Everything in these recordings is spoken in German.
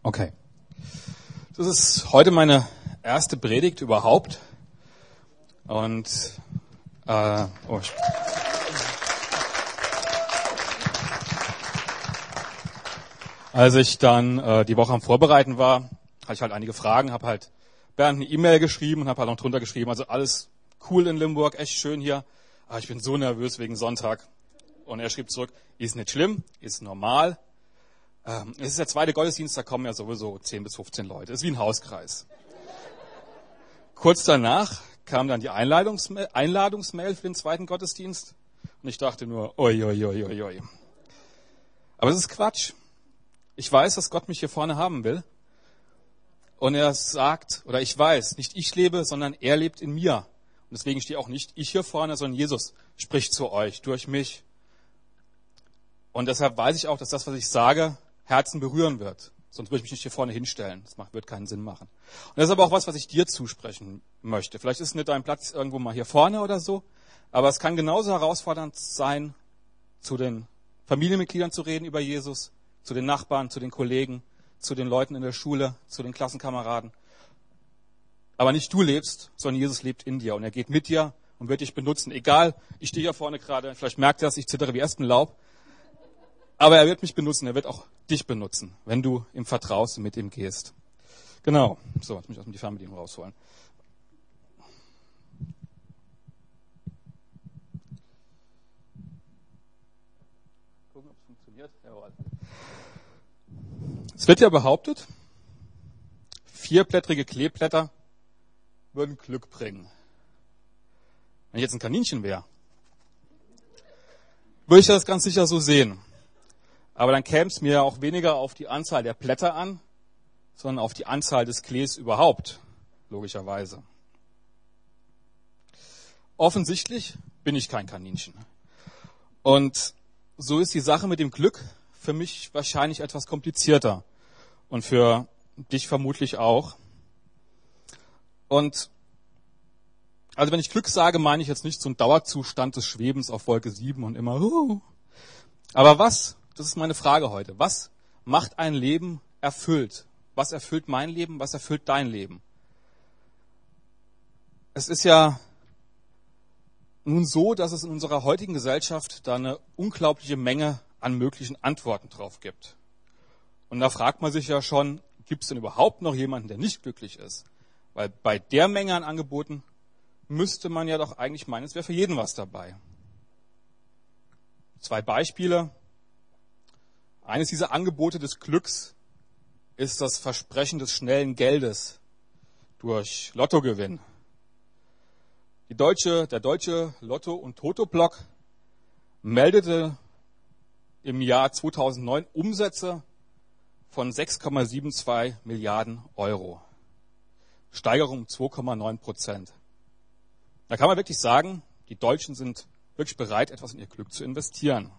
Okay. Das ist heute meine erste Predigt überhaupt. Und als ich dann die Woche am Vorbereiten war, hatte ich halt einige Fragen, habe halt Bernd eine E-Mail geschrieben und habe halt noch drunter geschrieben, also alles cool in Limburg, echt schön hier, aber ich bin so nervös wegen Sonntag. Und er schrieb zurück, ist nicht schlimm, ist normal. Es ist der zweite Gottesdienst, da kommen ja sowieso 10 bis 15 Leute. Es ist wie ein Hauskreis. Kurz danach kam dann die Einladungsmail für den zweiten Gottesdienst. Und ich dachte nur, oi, oi, oi, oi, oi. Aber es ist Quatsch. Ich weiß, dass Gott mich hier vorne haben will. Und er sagt, oder ich weiß, nicht ich lebe, sondern er lebt in mir. Und deswegen stehe auch nicht ich hier vorne, sondern Jesus spricht zu euch, durch mich. Und deshalb weiß ich auch, dass das, was ich sage, Herzen berühren wird. Sonst würde ich mich nicht hier vorne hinstellen. Das wird keinen Sinn machen. Und das ist aber auch was ich dir zusprechen möchte. Vielleicht ist nicht dein Platz irgendwo mal hier vorne oder so. Aber es kann genauso herausfordernd sein, zu den Familienmitgliedern zu reden über Jesus, zu den Nachbarn, zu den Kollegen, zu den Leuten in der Schule, zu den Klassenkameraden. Aber nicht du lebst, sondern Jesus lebt in dir. Und er geht mit dir und wird dich benutzen. Egal, ich stehe hier vorne gerade, vielleicht merkt ihr das, ich zittere wie Espenlaub. Aber er wird mich benutzen, er wird auch dich benutzen, wenn du ihm vertraust und mit ihm gehst. Genau. So, jetzt muss ich erstmal die Fernbedienung rausholen. Gucken, ob es funktioniert. Jawohl. Es wird ja behauptet, 4-blättrige Kleeblätter würden Glück bringen. Wenn ich jetzt ein Kaninchen wäre, würde ich das ganz sicher so sehen. Aber dann käme es mir auch weniger auf die Anzahl der Blätter an, sondern auf die Anzahl des Klees überhaupt, logischerweise. Offensichtlich bin ich kein Kaninchen. Und so ist die Sache mit dem Glück für mich wahrscheinlich etwas komplizierter. Und für dich vermutlich auch. Und also wenn ich Glück sage, meine ich jetzt nicht so einen Dauerzustand des Schwebens auf Wolke 7 und immer Aber was? Das ist meine Frage heute. Was macht ein Leben erfüllt? Was erfüllt mein Leben? Was erfüllt dein Leben? Es ist ja nun so, dass es in unserer heutigen Gesellschaft da eine unglaubliche Menge an möglichen Antworten drauf gibt. Und da fragt man sich ja schon, gibt es denn überhaupt noch jemanden, der nicht glücklich ist? Weil bei der Menge an Angeboten müsste man ja doch eigentlich meinen, es wäre für jeden was dabei. 2 Beispiele. Eines dieser Angebote des Glücks ist das Versprechen des schnellen Geldes durch Lottogewinn. Der deutsche Lotto- und Toto-Block meldete im Jahr 2009 Umsätze von 6,72 Milliarden Euro. Steigerung um 2,9%. Da kann man wirklich sagen, die Deutschen sind wirklich bereit, etwas in ihr Glück zu investieren.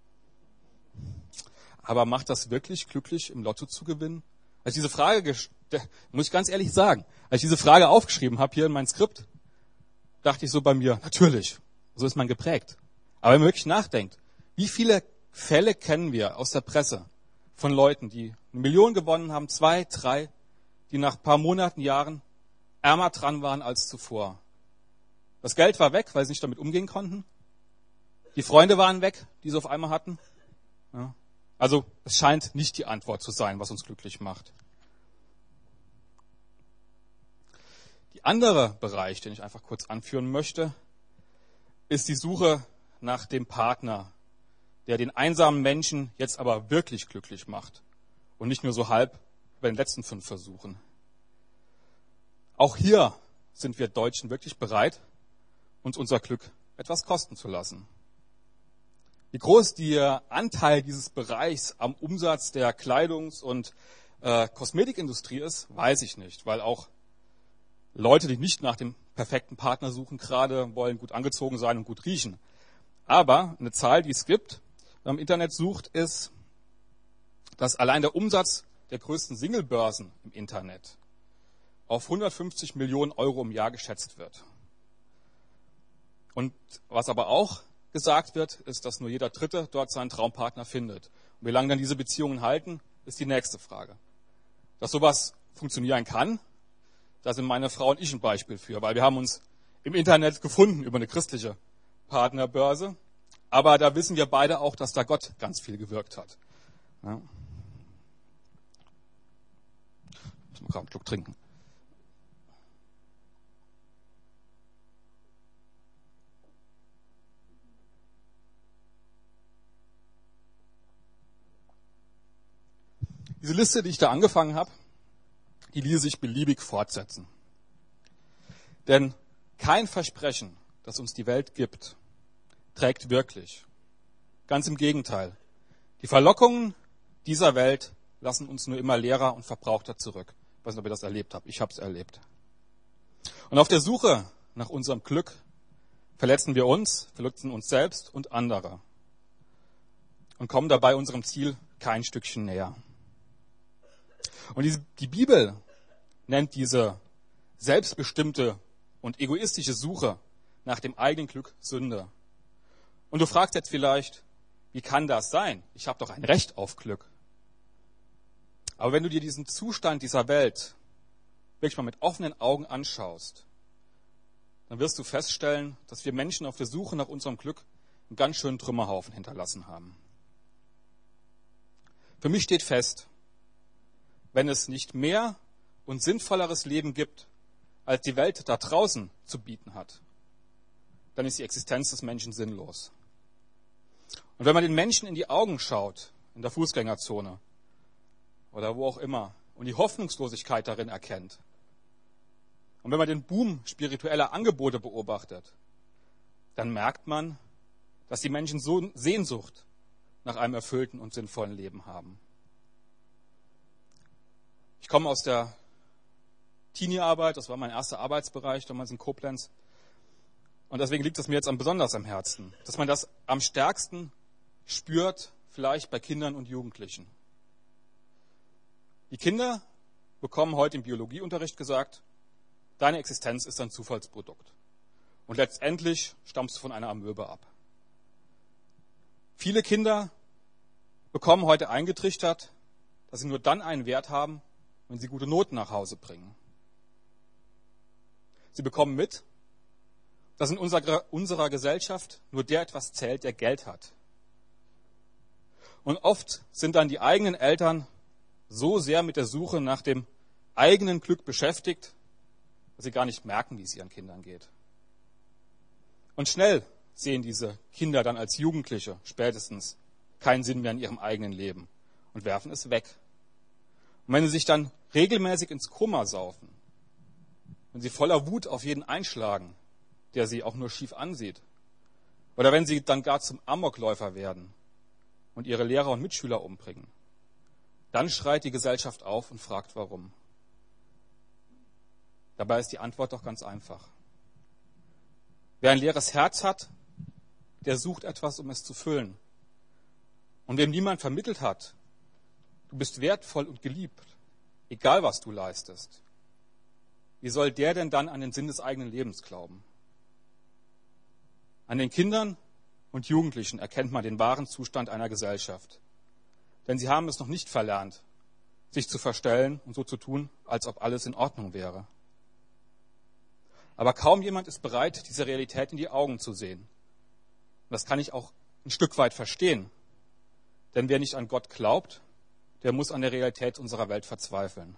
Aber macht das wirklich glücklich, im Lotto zu gewinnen? Als ich diese Frage, muss ich ganz ehrlich sagen, als ich diese Frage aufgeschrieben habe hier in mein Skript, dachte ich so bei mir, natürlich, so ist man geprägt. Aber wenn man wirklich nachdenkt, wie viele Fälle kennen wir aus der Presse von Leuten, die 1 Million gewonnen haben, 2, 3, die nach ein paar Monaten, Jahren ärmer dran waren als zuvor. Das Geld war weg, weil sie nicht damit umgehen konnten. Die Freunde waren weg, die sie auf einmal hatten. Ja. Also es scheint nicht die Antwort zu sein, was uns glücklich macht. Der andere Bereich, den ich einfach kurz anführen möchte, ist die Suche nach dem Partner, der den einsamen Menschen jetzt aber wirklich glücklich macht und nicht nur so halb bei den letzten 5 Versuchen. Auch hier sind wir Deutschen wirklich bereit, uns unser Glück etwas kosten zu lassen. Wie groß der Anteil dieses Bereichs am Umsatz der Kleidungs- und Kosmetikindustrie ist, weiß ich nicht, weil auch Leute, die nicht nach dem perfekten Partner suchen, gerade wollen gut angezogen sein und gut riechen. Aber eine Zahl, die es gibt, wenn man im Internet sucht, ist, dass allein der Umsatz der größten Singlebörsen im Internet auf 150 Millionen Euro im Jahr geschätzt wird. Und was aber auch gesagt wird, ist, dass nur jeder Dritte dort seinen Traumpartner findet. Und wie lange dann diese Beziehungen halten, ist die nächste Frage. Dass sowas funktionieren kann, da sind meine Frau und ich ein Beispiel für, weil wir haben uns im Internet gefunden über eine christliche Partnerbörse. Aber da wissen wir beide auch, dass da Gott ganz viel gewirkt hat. Ja. Ich muss gerade einen Schluck trinken. Diese Liste, die ich da angefangen habe, die ließe sich beliebig fortsetzen. Denn kein Versprechen, das uns die Welt gibt, trägt wirklich. Ganz im Gegenteil. Die Verlockungen dieser Welt lassen uns nur immer leerer und verbrauchter zurück. Ich weiß nicht, ob ihr das erlebt habt. Ich habe es erlebt. Und auf der Suche nach unserem Glück verletzen wir uns selbst und andere und kommen dabei unserem Ziel kein Stückchen näher. Und die Bibel nennt diese selbstbestimmte und egoistische Suche nach dem eigenen Glück Sünde. Und du fragst jetzt vielleicht, wie kann das sein? Ich habe doch ein Recht auf Glück. Aber wenn du dir diesen Zustand dieser Welt wirklich mal mit offenen Augen anschaust, dann wirst du feststellen, dass wir Menschen auf der Suche nach unserem Glück einen ganz schönen Trümmerhaufen hinterlassen haben. Für mich steht fest, wenn es nicht mehr und sinnvolleres Leben gibt, als die Welt da draußen zu bieten hat, dann ist die Existenz des Menschen sinnlos. Und wenn man den Menschen in die Augen schaut, in der Fußgängerzone oder wo auch immer, und die Hoffnungslosigkeit darin erkennt, und wenn man den Boom spiritueller Angebote beobachtet, dann merkt man, dass die Menschen so Sehnsucht nach einem erfüllten und sinnvollen Leben haben. Ich komme aus der Teenie-Arbeit, das war mein erster Arbeitsbereich damals in Koblenz. Und deswegen liegt es mir jetzt besonders am Herzen, dass man das am stärksten spürt, vielleicht bei Kindern und Jugendlichen. Die Kinder bekommen heute im Biologieunterricht gesagt, deine Existenz ist ein Zufallsprodukt. Und letztendlich stammst du von einer Amöbe ab. Viele Kinder bekommen heute eingetrichtert, dass sie nur dann einen Wert haben, wenn sie gute Noten nach Hause bringen. Sie bekommen mit, dass in unserer Gesellschaft nur der etwas zählt, der Geld hat. Und oft sind dann die eigenen Eltern so sehr mit der Suche nach dem eigenen Glück beschäftigt, dass sie gar nicht merken, wie es ihren Kindern geht. Und schnell sehen diese Kinder dann als Jugendliche spätestens keinen Sinn mehr in ihrem eigenen Leben und werfen es weg. Und wenn sie sich dann regelmäßig ins Koma saufen, wenn sie voller Wut auf jeden einschlagen, der sie auch nur schief ansieht, oder wenn sie dann gar zum Amokläufer werden und ihre Lehrer und Mitschüler umbringen, dann schreit die Gesellschaft auf und fragt, warum. Dabei ist die Antwort doch ganz einfach. Wer ein leeres Herz hat, der sucht etwas, um es zu füllen. Und wem niemand vermittelt hat, du bist wertvoll und geliebt, egal was du leistest, wie soll der denn dann an den Sinn des eigenen Lebens glauben? An den Kindern und Jugendlichen erkennt man den wahren Zustand einer Gesellschaft. Denn sie haben es noch nicht verlernt, sich zu verstellen und so zu tun, als ob alles in Ordnung wäre. Aber kaum jemand ist bereit, diese Realität in die Augen zu sehen. Und das kann ich auch ein Stück weit verstehen. Denn wer nicht an Gott glaubt, der muss an der Realität unserer Welt verzweifeln.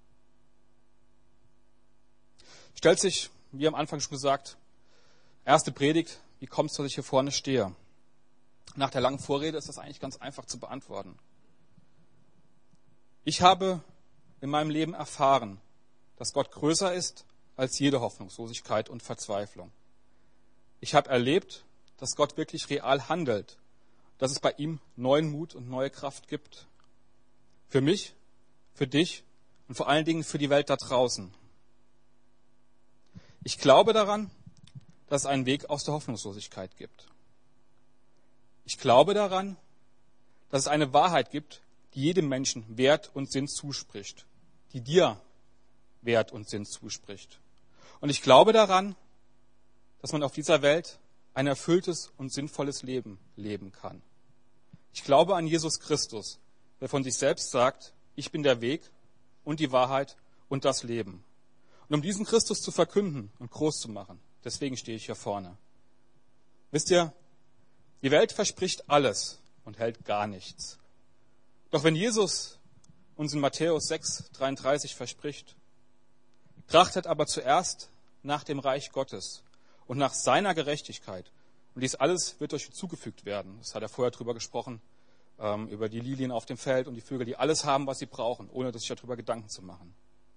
Stellt sich, wie am Anfang schon gesagt, erste Predigt, wie kommt es, dass ich hier vorne stehe? Nach der langen Vorrede ist das eigentlich ganz einfach zu beantworten. Ich habe in meinem Leben erfahren, dass Gott größer ist als jede Hoffnungslosigkeit und Verzweiflung. Ich habe erlebt, dass Gott wirklich real handelt, dass es bei ihm neuen Mut und neue Kraft gibt. Für mich, für dich und vor allen Dingen für die Welt da draußen. Ich glaube daran, dass es einen Weg aus der Hoffnungslosigkeit gibt. Ich glaube daran, dass es eine Wahrheit gibt, die jedem Menschen Wert und Sinn zuspricht, die dir Wert und Sinn zuspricht. Und ich glaube daran, dass man auf dieser Welt ein erfülltes und sinnvolles Leben leben kann. Ich glaube an Jesus Christus, der von sich selbst sagt, ich bin der Weg und die Wahrheit und das Leben. Und um diesen Christus zu verkünden und groß zu machen, deswegen stehe ich hier vorne. Wisst ihr, die Welt verspricht alles und hält gar nichts. Doch wenn Jesus uns in Matthäus 6,33 verspricht, trachtet aber zuerst nach dem Reich Gottes und nach seiner Gerechtigkeit. Und dies alles wird euch hinzugefügt werden. Das hat er vorher drüber gesprochen, über die Lilien auf dem Feld und die Vögel, die alles haben, was sie brauchen, ohne sich darüber Gedanken zu machen.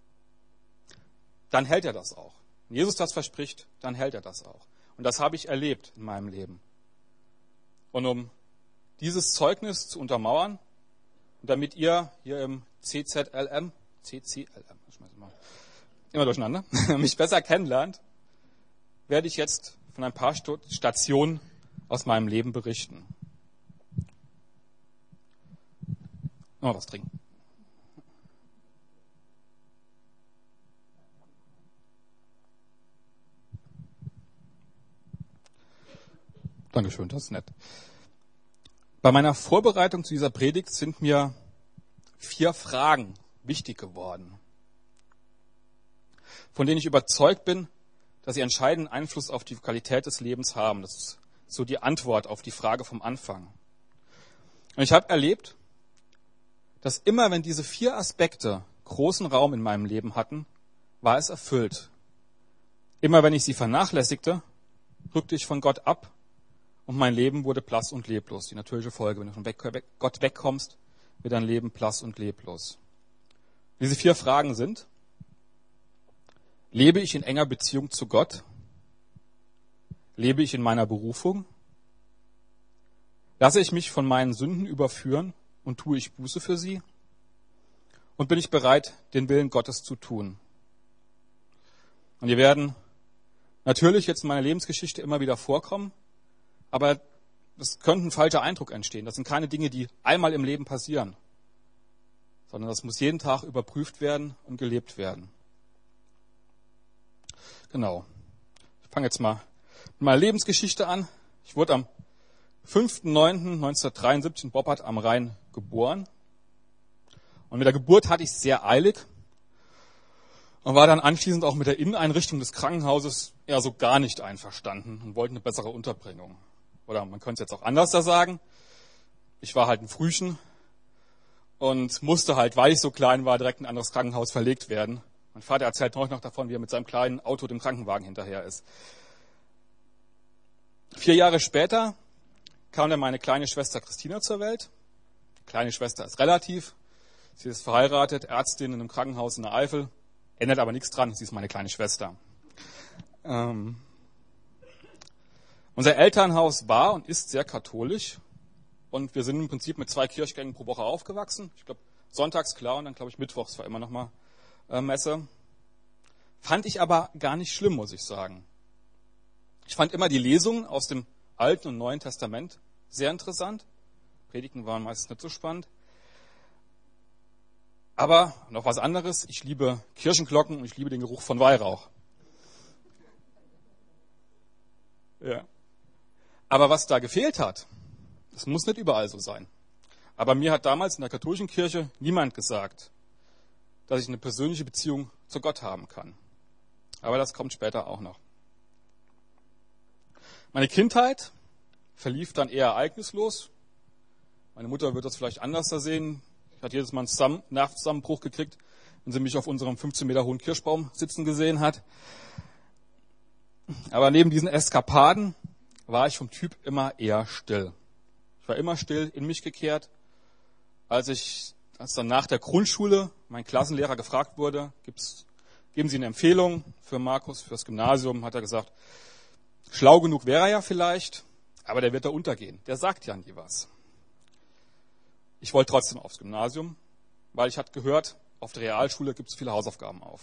Dann hält er das auch. Wenn Jesus das verspricht, dann hält er das auch. Und das habe ich erlebt in meinem Leben. Und um dieses Zeugnis zu untermauern, und damit ihr hier im CCLM, immer durcheinander, mich besser kennenlernt, werde ich jetzt von ein paar Stationen aus meinem Leben berichten. Noch was trinken. Dankeschön, das ist nett. Bei meiner Vorbereitung zu dieser Predigt sind mir 4 Fragen wichtig geworden, von denen ich überzeugt bin, dass sie entscheidenden Einfluss auf die Qualität des Lebens haben. Das ist so die Antwort auf die Frage vom Anfang. Und ich habe erlebt, dass immer, wenn diese 4 Aspekte großen Raum in meinem Leben hatten, war es erfüllt. Immer, wenn ich sie vernachlässigte, rückte ich von Gott ab und mein Leben wurde blass und leblos. Die natürliche Folge, wenn du von Gott wegkommst, wird dein Leben blass und leblos. Diese 4 Fragen sind: Lebe ich in enger Beziehung zu Gott? Lebe ich in meiner Berufung? Lasse ich mich von meinen Sünden überführen und tue ich Buße für sie? Und bin ich bereit, den Willen Gottes zu tun? Und die werden natürlich jetzt in meiner Lebensgeschichte immer wieder vorkommen, aber es könnte ein falscher Eindruck entstehen. Das sind keine Dinge, die einmal im Leben passieren, sondern das muss jeden Tag überprüft werden und gelebt werden. Genau. Ich fange jetzt mal mit meiner Lebensgeschichte an. Ich wurde am 5.9.1973 in Boppard am Rhein geboren. Und mit der Geburt hatte ich es sehr eilig und war dann anschließend auch mit der Inneneinrichtung des Krankenhauses eher so gar nicht einverstanden und wollte eine bessere Unterbringung. Oder man könnte es jetzt auch anders da sagen. Ich war halt ein Frühchen und musste halt, weil ich so klein war, direkt in ein anderes Krankenhaus verlegt werden. Mein Vater erzählt heute noch davon, wie er mit seinem kleinen Auto dem Krankenwagen hinterher ist. 4 Jahre später kam dann meine kleine Schwester Christina zur Welt. Die kleine Schwester ist relativ. Sie ist verheiratet, Ärztin in einem Krankenhaus in der Eifel. Ändert aber nichts dran, sie ist meine kleine Schwester. Unser Elternhaus war und ist sehr katholisch. Und wir sind im Prinzip mit 2 Kirchgängen pro Woche aufgewachsen. Ich glaube, sonntags klar und dann glaube ich mittwochs war immer noch mal Messe. Fand ich aber gar nicht schlimm, muss ich sagen. Ich fand immer die Lesungen aus dem Alten und Neuen Testament sehr interessant. Predigten waren meistens nicht so spannend. Aber noch was anderes, ich liebe Kirchenglocken und ich liebe den Geruch von Weihrauch. Ja. Aber was da gefehlt hat, das muss nicht überall so sein. Aber mir hat damals in der katholischen Kirche niemand gesagt, dass ich eine persönliche Beziehung zu Gott haben kann. Aber das kommt später auch noch. Meine Kindheit verlief dann eher ereignislos. Meine Mutter wird das vielleicht anders da sehen. Ich hatte jedes Mal einen Nervenzusammenbruch gekriegt, wenn sie mich auf unserem 15 Meter hohen Kirschbaum sitzen gesehen hat. Aber neben diesen Eskapaden war ich vom Typ immer eher still. Ich war immer still, in mich gekehrt. Als dann nach der Grundschule mein Klassenlehrer gefragt wurde, geben Sie eine Empfehlung für Markus, fürs Gymnasium, hat er gesagt, schlau genug wäre er ja vielleicht, aber der wird da untergehen. Der sagt ja nie was. Ich wollte trotzdem aufs Gymnasium, weil ich hatte gehört, auf der Realschule gibt es viele Hausaufgaben auf.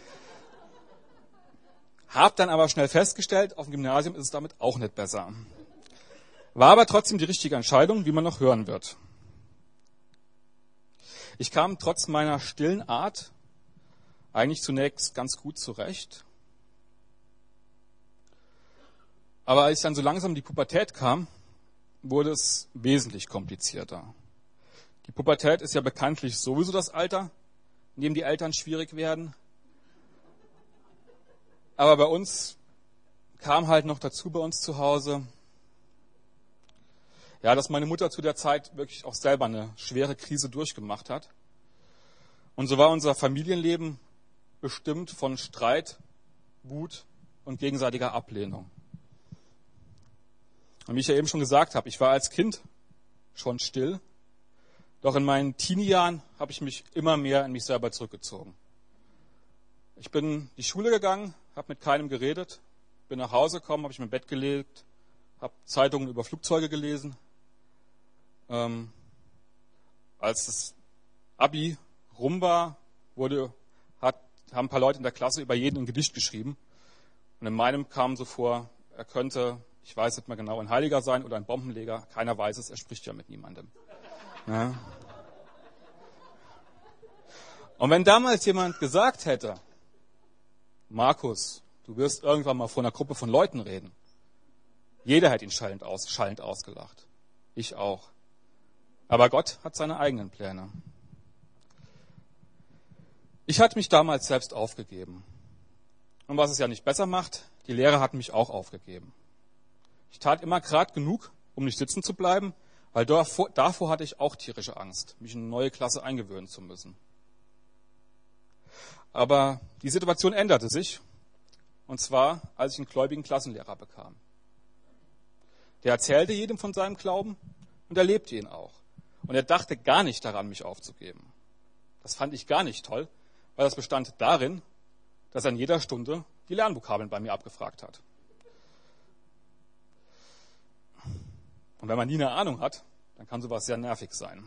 Hab dann aber schnell festgestellt, auf dem Gymnasium ist es damit auch nicht besser. War aber trotzdem die richtige Entscheidung, wie man noch hören wird. Ich kam trotz meiner stillen Art eigentlich zunächst ganz gut zurecht. Aber als ich dann so langsam in die Pubertät kam, wurde es wesentlich komplizierter. Die Pubertät ist ja bekanntlich sowieso das Alter, in dem die Eltern schwierig werden. Aber bei uns kam halt noch dazu bei uns zu Hause, ja, dass meine Mutter zu der Zeit wirklich auch selber eine schwere Krise durchgemacht hat. Und so war unser Familienleben bestimmt von Streit, Wut und gegenseitiger Ablehnung. Und wie ich ja eben schon gesagt habe, ich war als Kind schon still, doch in meinen Teenie-Jahren habe ich mich immer mehr in mich selber zurückgezogen. Ich bin in die Schule gegangen, habe mit keinem geredet, bin nach Hause gekommen, habe ich mir im Bett gelegt, habe Zeitungen über Flugzeuge gelesen. Als das Abi rum war, haben ein paar Leute in der Klasse über jeden ein Gedicht geschrieben. Und in meinem kam so vor, er könnte, ich weiß nicht mehr genau, ein Heiliger sein oder ein Bombenleger. Keiner weiß es, er spricht ja mit niemandem. Ja. Und wenn damals jemand gesagt hätte, Markus, du wirst irgendwann mal vor einer Gruppe von Leuten reden. Jeder hätte ihn schallend ausgelacht. Ich auch. Aber Gott hat seine eigenen Pläne. Ich hatte mich damals selbst aufgegeben. Und was es ja nicht besser macht, die Lehrer hatten mich auch aufgegeben. Ich tat immer gerade genug, um nicht sitzen zu bleiben, weil davor hatte ich auch tierische Angst, mich in eine neue Klasse eingewöhnen zu müssen. Aber die Situation änderte sich, und zwar, als ich einen gläubigen Klassenlehrer bekam. Der erzählte jedem von seinem Glauben und er lebte ihn auch. Und er dachte gar nicht daran, mich aufzugeben. Das fand ich gar nicht toll, weil das bestand darin, dass er in jeder Stunde die Lernvokabeln bei mir abgefragt hat. Und wenn man nie eine Ahnung hat, dann kann sowas sehr nervig sein.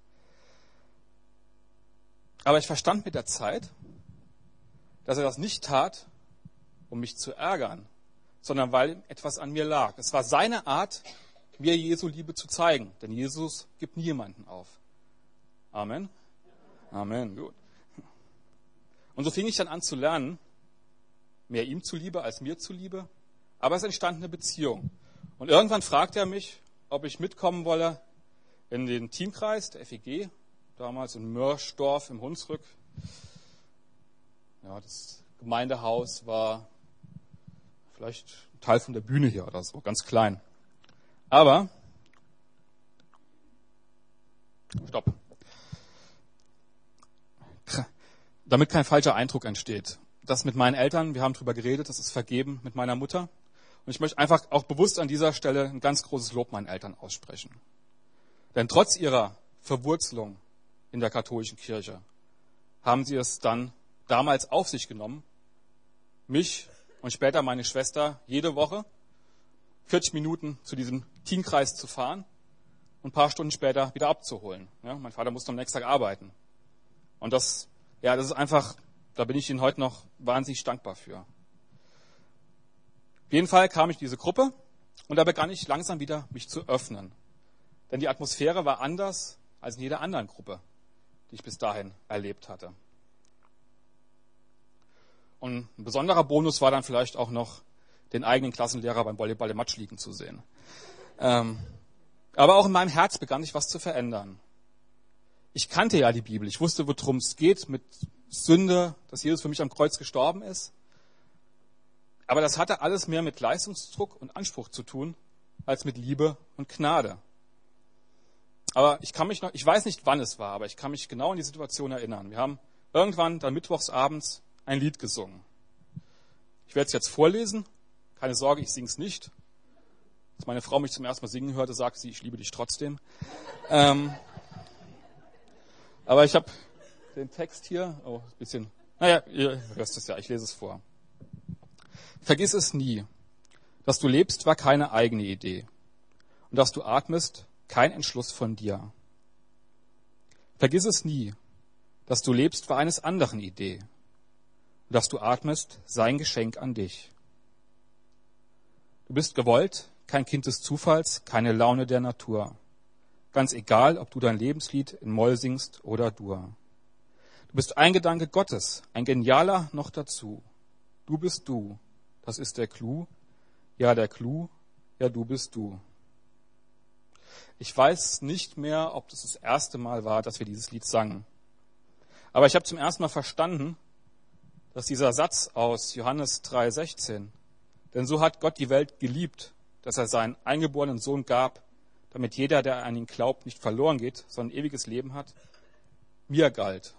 Aber ich verstand mit der Zeit, dass er das nicht tat, um mich zu ärgern, sondern weil etwas an mir lag. Es war seine Art, mir Jesu Liebe zu zeigen, denn Jesus gibt niemanden auf. Amen? Amen, gut. Und so fing ich dann an zu lernen, mehr ihm zuliebe als mir zuliebe, aber es entstand eine Beziehung. Und irgendwann fragte er mich, ob ich mitkommen wolle in den Teamkreis der FEG, damals in Mörschdorf im Hunsrück. Ja, das Gemeindehaus war vielleicht ein Teil von der Bühne hier oder so, ganz klein. Aber, stopp. Damit kein falscher Eindruck entsteht. Das mit meinen Eltern, wir haben drüber geredet, das ist vergeben mit meiner Mutter. Und ich möchte einfach auch bewusst an dieser Stelle ein ganz großes Lob meinen Eltern aussprechen. Denn trotz ihrer Verwurzelung in der katholischen Kirche haben sie es dann damals auf sich genommen, mich und später meine Schwester jede Woche 40 Minuten zu diesem Teamkreis zu fahren und ein paar Stunden später wieder abzuholen. Ja, mein Vater musste am nächsten Tag arbeiten. Und das ist einfach, da bin ich Ihnen heute noch wahnsinnig dankbar für. Auf jeden Fall kam ich in diese Gruppe und da begann ich langsam wieder mich zu öffnen. Denn die Atmosphäre war anders als in jeder anderen Gruppe, die ich bis dahin erlebt hatte. Und ein besonderer Bonus war dann vielleicht auch noch, den eigenen Klassenlehrer beim Volleyball im Matsch liegen zu sehen. Aber auch in meinem Herz begann sich was zu verändern. Ich kannte ja die Bibel, ich wusste, worum es geht mit Sünde, dass Jesus für mich am Kreuz gestorben ist. Aber das hatte alles mehr mit Leistungsdruck und Anspruch zu tun, als mit Liebe und Gnade. Aber ich weiß nicht, wann es war, aber ich kann mich genau an die Situation erinnern. Wir haben irgendwann dann mittwochsabends ein Lied gesungen. Ich werde es jetzt vorlesen. Keine Sorge, ich singe es nicht. Als meine Frau mich zum ersten Mal singen hörte, sagte sie, ich liebe dich trotzdem. Aber ich habe den Text hier, ein bisschen, ihr hört es ja, ich lese es vor. Vergiss es nie, dass du lebst, war keine eigene Idee. Und dass du atmest, kein Entschluss von dir. Vergiss es nie, dass du lebst, war eines anderen Idee. Und dass du atmest, sein Geschenk an dich. Du bist gewollt, kein Kind des Zufalls, keine Laune der Natur. Ganz egal, ob du dein Lebenslied in Moll singst oder Dur. Du bist ein Gedanke Gottes, ein genialer noch dazu. Du bist du, das ist der Clou. Ja, der Clou, ja, du bist du. Ich weiß nicht mehr, ob das erste Mal war, dass wir dieses Lied sangen. Aber ich habe zum ersten Mal verstanden, dass dieser Satz aus Johannes 3,16, denn so hat Gott die Welt geliebt, dass er seinen eingeborenen Sohn gab, damit jeder, der an ihn glaubt, nicht verloren geht, sondern ewiges Leben hat, mir galt.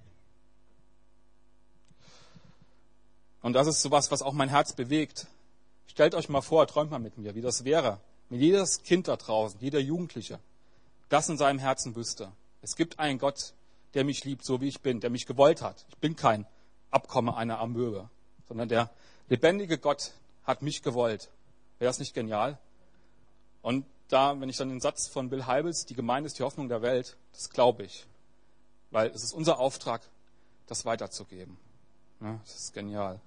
Und das ist sowas, was auch mein Herz bewegt. Stellt euch mal vor, träumt mal mit mir, wie das wäre, wenn jedes Kind da draußen, jeder Jugendliche, das in seinem Herzen wüsste. Es gibt einen Gott, der mich liebt, so wie ich bin, der mich gewollt hat. Ich bin kein Abkomme einer Amöbe, sondern der lebendige Gott hat mich gewollt. Wäre das nicht genial? Und da, wenn ich dann den Satz von Bill Hybels, die Gemeinde ist die Hoffnung der Welt, das glaube ich. Weil es ist unser Auftrag, das weiterzugeben. Ja, das ist genial.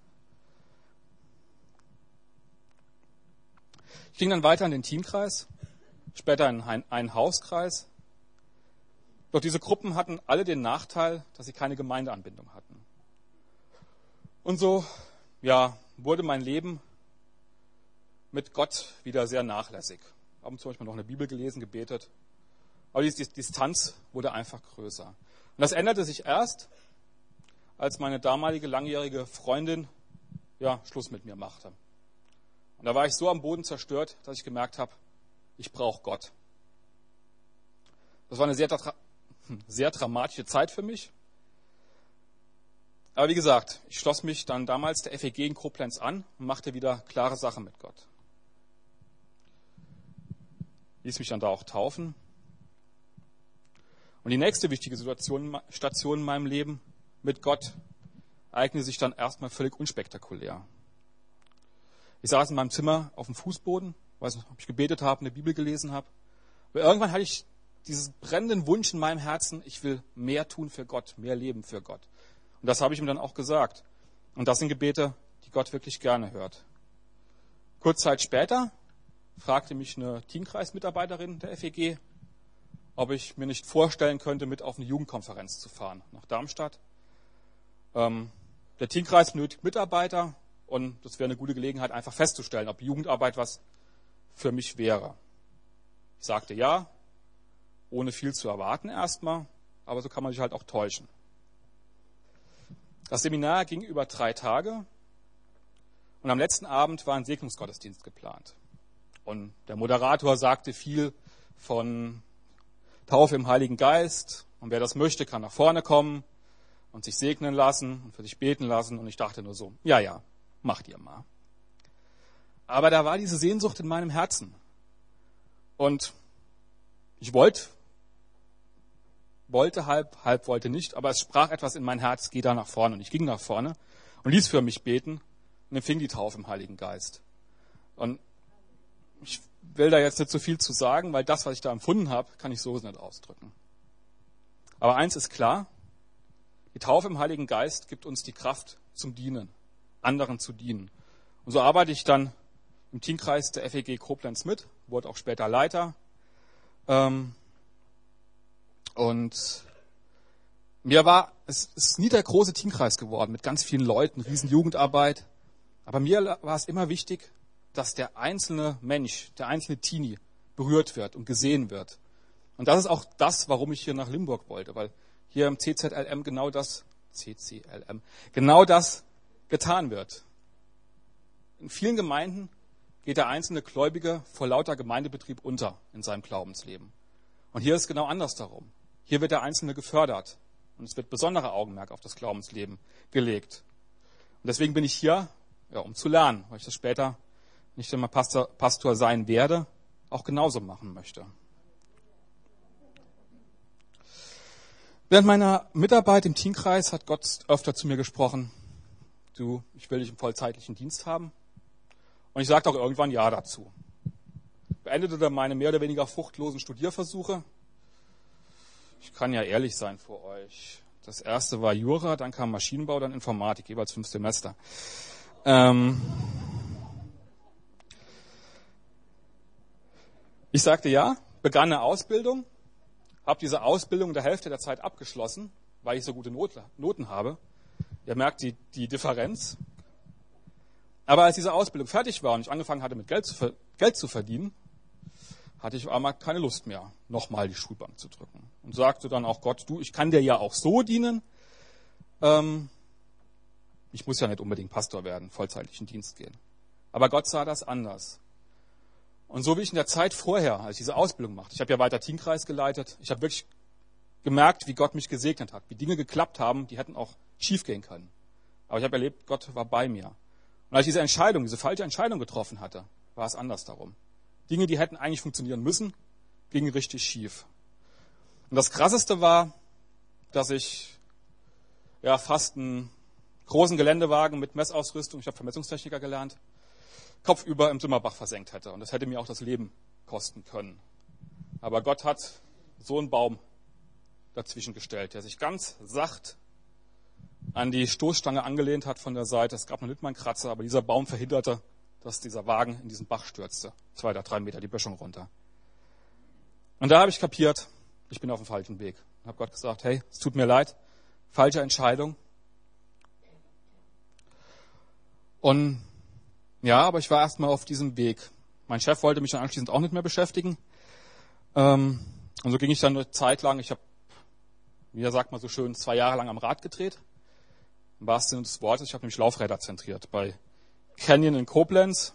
Ich ging dann weiter in den Teamkreis, später in einen Hauskreis. Doch diese Gruppen hatten alle den Nachteil, dass sie keine Gemeindeanbindung hatten. Und so, wurde mein Leben mit Gott wieder sehr nachlässig. Ab und zu habe ich mal noch eine Bibel gelesen, gebetet. Aber die Distanz wurde einfach größer. Und das änderte sich erst, als meine damalige langjährige Freundin Schluss mit mir machte. Und da war ich so am Boden zerstört, dass ich gemerkt habe, ich brauche Gott. Das war eine sehr dramatische Zeit für mich. Aber wie gesagt, ich schloss mich dann damals der FEG in Koblenz an und machte wieder klare Sache mit Gott. Ließ mich dann da auch taufen. Und die nächste wichtige Station in meinem Leben mit Gott eignete sich dann erstmal völlig unspektakulär. Ich saß in meinem Zimmer auf dem Fußboden, weiß nicht, ob ich gebetet habe, eine Bibel gelesen habe. Aber irgendwann hatte ich diesen brennenden Wunsch in meinem Herzen, ich will mehr tun für Gott, mehr leben für Gott. Und das habe ich ihm dann auch gesagt. Und das sind Gebete, die Gott wirklich gerne hört. Kurz Zeit später fragte mich eine Teamkreismitarbeiterin der FEG, ob ich mir nicht vorstellen könnte, mit auf eine Jugendkonferenz zu fahren nach Darmstadt. Der Teamkreis benötigt Mitarbeiter und das wäre eine gute Gelegenheit, einfach festzustellen, ob Jugendarbeit was für mich wäre. Ich sagte ja, ohne viel zu erwarten erstmal, aber so kann man sich halt auch täuschen. Das Seminar ging über 3 Tage und am letzten Abend war ein Segnungsgottesdienst geplant. Und der Moderator sagte viel von Taufe im Heiligen Geist und wer das möchte, kann nach vorne kommen und sich segnen lassen und für sich beten lassen. Und ich dachte nur so, ja, macht ihr mal. Aber da war diese Sehnsucht in meinem Herzen. Und ich wollte halb wollte nicht, aber es sprach etwas in mein Herz, geh da nach vorne. Und ich ging nach vorne und ließ für mich beten und empfing die Taufe im Heiligen Geist. Und ich will da jetzt nicht so viel zu sagen, weil das, was ich da empfunden habe, kann ich so nicht ausdrücken. Aber eins ist klar, die Taufe im Heiligen Geist gibt uns die Kraft zum Dienen, anderen zu dienen. Und so arbeite ich dann im Teamkreis der FEG Koblenz mit, wurde auch später Leiter. Und es ist nie der große Teamkreis geworden, mit ganz vielen Leuten, riesen Jugendarbeit. Aber mir war es immer wichtig, dass der einzelne Mensch, der einzelne Teenie berührt wird und gesehen wird. Und das ist auch das, warum ich hier nach Limburg wollte, weil hier im CCLM genau das getan wird. In vielen Gemeinden geht der einzelne Gläubige vor lauter Gemeindebetrieb unter in seinem Glaubensleben. Und hier ist genau anders darum. Hier wird der Einzelne gefördert und es wird besonderer Augenmerk auf das Glaubensleben gelegt. Und deswegen bin ich hier, um zu lernen, weil ich das später nicht immer Pastor sein werde, auch genauso machen möchte. Während meiner Mitarbeit im Teamkreis hat Gott öfter zu mir gesprochen, ich will dich im vollzeitlichen Dienst haben. Und ich sagte auch irgendwann Ja dazu. Beendete dann meine mehr oder weniger fruchtlosen Studierversuche. Ich kann ja ehrlich sein vor euch. Das erste war Jura, dann kam Maschinenbau, dann Informatik, jeweils 5 Semester. Ich sagte ja, begann eine Ausbildung, habe diese Ausbildung in der Hälfte der Zeit abgeschlossen, weil ich so gute Noten habe. Ihr merkt die Differenz. Aber als diese Ausbildung fertig war und ich angefangen hatte, mit Geld zu verdienen, hatte ich auf einmal keine Lust mehr, nochmal die Schulbank zu drücken. Und sagte dann auch Gott, ich kann dir ja auch so dienen, Ich muss ja nicht unbedingt Pastor werden, vollzeitlichen Dienst gehen. Aber Gott sah das anders. Und so wie ich in der Zeit vorher, als ich diese Ausbildung machte, ich habe ja weiter Teamkreis geleitet, ich habe wirklich gemerkt, wie Gott mich gesegnet hat, wie Dinge geklappt haben, die hätten auch schief gehen können. Aber ich habe erlebt, Gott war bei mir. Und als ich diese falsche Entscheidung getroffen hatte, war es anders darum. Dinge, die hätten eigentlich funktionieren müssen, gingen richtig schief. Und das Krasseste war, dass ich fast einen großen Geländewagen mit Messausrüstung, ich habe Vermessungstechniker gelernt, kopfüber im Simmerbach versenkt hätte. Und das hätte mir auch das Leben kosten können. Aber Gott hat so einen Baum dazwischen gestellt, der sich ganz sacht an die Stoßstange angelehnt hat von der Seite. Es gab noch nicht mal einen Kratzer, aber dieser Baum verhinderte, dass dieser Wagen in diesen Bach stürzte. 2 oder 3 Meter die Böschung runter. Und da habe ich kapiert, ich bin auf dem falschen Weg. Ich habe Gott gesagt, hey, es tut mir leid, falsche Entscheidung. Und ja, aber ich war erstmal auf diesem Weg. Mein Chef wollte mich dann anschließend auch nicht mehr beschäftigen. Und so ging ich dann eine Zeit lang, ich habe, wie sagt man so schön, 2 Jahre lang am Rad gedreht. Im wahrsten Sinne des Wortes, ich habe nämlich Laufräder zentriert bei Canyon in Koblenz.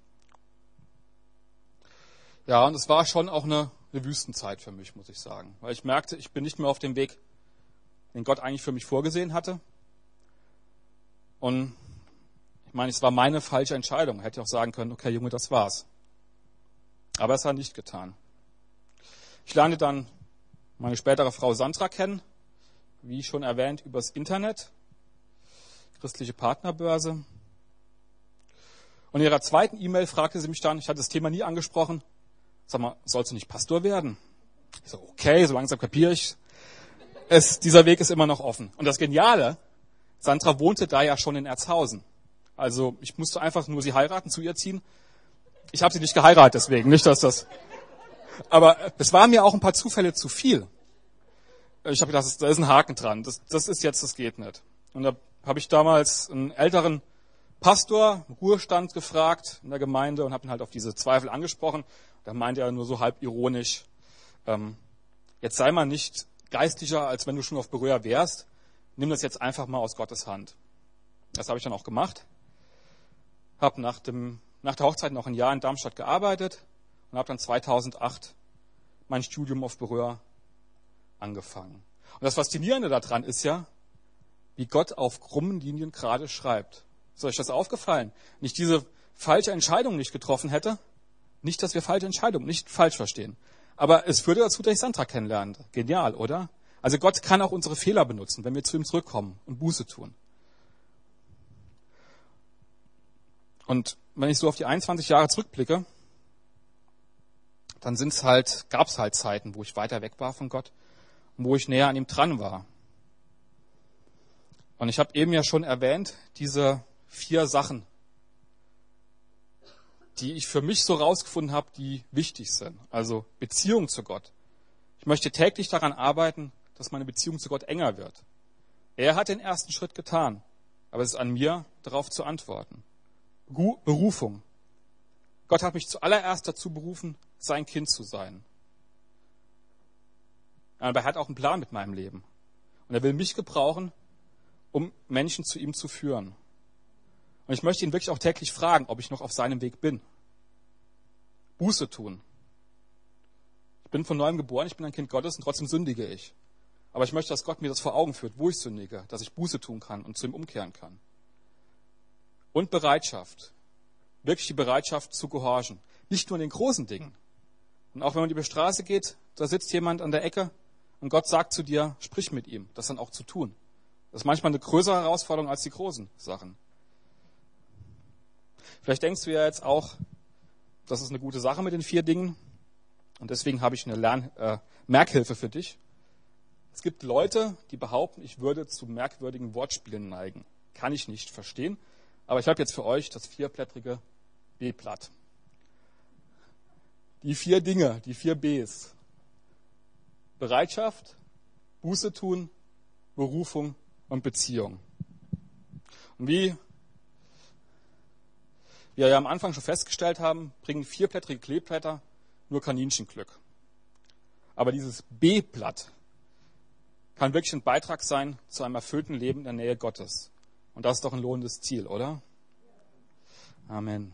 Ja, und es war schon auch eine Wüstenzeit für mich, muss ich sagen. Weil ich merkte, ich bin nicht mehr auf dem Weg, den Gott eigentlich für mich vorgesehen hatte. Und ich meine, es war meine falsche Entscheidung. Ich hätte auch sagen können, okay, Junge, das war's. Aber es hat nicht getan. Ich lernte dann meine spätere Frau Sandra kennen, wie schon erwähnt, übers Internet, christliche Partnerbörse. Und in ihrer zweiten E-Mail fragte sie mich dann, ich hatte das Thema nie angesprochen, sag mal, sollst du nicht Pastor werden? Ich so, okay, so langsam kapiere ich. Dieser Weg ist immer noch offen. Und das Geniale, Sandra wohnte da ja schon in Erzhausen. Also ich musste einfach nur sie heiraten, zu ihr ziehen. Ich habe sie nicht geheiratet, deswegen, nicht, dass das... Aber es waren mir auch ein paar Zufälle zu viel. Ich habe gedacht, da ist ein Haken dran. Das ist jetzt, das geht nicht. Und da habe ich damals einen älteren Pastor, Ruhestand, gefragt in der Gemeinde und habe ihn halt auf diese Zweifel angesprochen. Da meinte er nur so halb ironisch, jetzt sei mal nicht geistlicher, als wenn du schon auf Berührer wärst. Nimm das jetzt einfach mal aus Gottes Hand. Das habe ich dann auch gemacht. Habe nach der Hochzeit noch ein Jahr in Darmstadt gearbeitet und habe dann 2008 mein Studium auf Berührer angefangen. Und das Faszinierende daran ist ja, wie Gott auf krummen Linien gerade schreibt. Ist euch das aufgefallen? Wenn ich diese falsche Entscheidung nicht getroffen hätte, nicht, dass wir falsche Entscheidungen nicht falsch verstehen, aber es führte dazu, dass ich Sandra kennenlernte. Genial, oder? Also Gott kann auch unsere Fehler benutzen, wenn wir zu ihm zurückkommen und Buße tun. Und wenn ich so auf die 21 Jahre zurückblicke, dann gab es halt Zeiten, wo ich weiter weg war von Gott und wo ich näher an ihm dran war. Und ich habe eben ja schon erwähnt, diese 4 Sachen, die ich für mich so rausgefunden habe, die wichtig sind. Also Beziehung zu Gott. Ich möchte täglich daran arbeiten, dass meine Beziehung zu Gott enger wird. Er hat den ersten Schritt getan, aber es ist an mir, darauf zu antworten. Berufung. Gott hat mich zuallererst dazu berufen, sein Kind zu sein. Aber er hat auch einen Plan mit meinem Leben. Und er will mich gebrauchen, um Menschen zu ihm zu führen. Und ich möchte ihn wirklich auch täglich fragen, ob ich noch auf seinem Weg bin. Buße tun. Ich bin von neuem geboren, ich bin ein Kind Gottes und trotzdem sündige ich. Aber ich möchte, dass Gott mir das vor Augen führt, wo ich sündige, dass ich Buße tun kann und zu ihm umkehren kann. Und Bereitschaft. Wirklich die Bereitschaft zu gehorchen. Nicht nur in den großen Dingen. Und auch wenn man über die Straße geht, da sitzt jemand an der Ecke und Gott sagt zu dir, sprich mit ihm, das dann auch zu tun. Das ist manchmal eine größere Herausforderung als die großen Sachen. Vielleicht denkst du ja jetzt auch, das ist eine gute Sache mit den 4 Dingen. Und deswegen habe ich eine Merkhilfe für dich. Es gibt Leute, die behaupten, ich würde zu merkwürdigen Wortspielen neigen. Kann ich nicht verstehen. Aber ich habe jetzt für euch das 4-blättrige B-Blatt. Die 4 Dinge, die 4 Bs. Bereitschaft, Buße tun, Berufung und Beziehung. Und wie wir ja am Anfang schon festgestellt haben, bringen 4-blättrige Kleeblätter nur Kaninchenglück. Aber dieses B-Blatt, kann wirklich ein Beitrag sein zu einem erfüllten Leben in der Nähe Gottes. Und das ist doch ein lohnendes Ziel, oder? Amen.